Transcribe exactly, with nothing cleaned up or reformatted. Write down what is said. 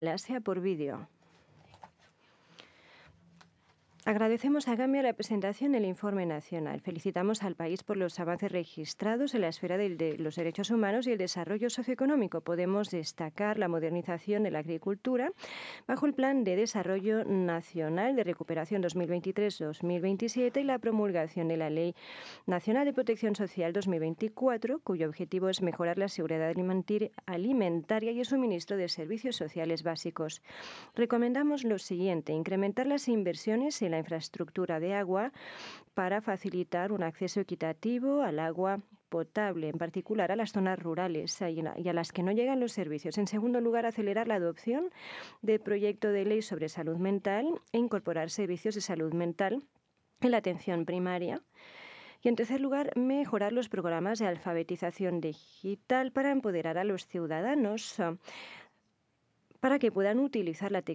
sea por vídeo. Agradecemos a Gambia la presentación del informe nacional. Felicitamos al país por los avances registrados en la esfera de, de los derechos humanos y el desarrollo socioeconómico. Podemos destacar la modernización de la agricultura bajo el Plan de Desarrollo Nacional de Recuperación dos mil veintitrés dos mil veintisiete y la promulgación de la Ley Nacional de Protección Social dos mil veinticuatro, cuyo objetivo es mejorar la seguridad alimentaria y el suministro de servicios sociales básicos. Recomendamos lo siguiente: incrementar las inversiones en la infraestructura de agua para facilitar un acceso equitativo al agua potable, en particular a las zonas rurales y a las que no llegan los servicios. En segundo lugar, acelerar la adopción del proyecto de ley sobre salud mental e incorporar servicios de salud mental en la atención primaria. Y en tercer lugar, mejorar los programas de alfabetización digital para empoderar a los ciudadanos para que puedan utilizar la tecnología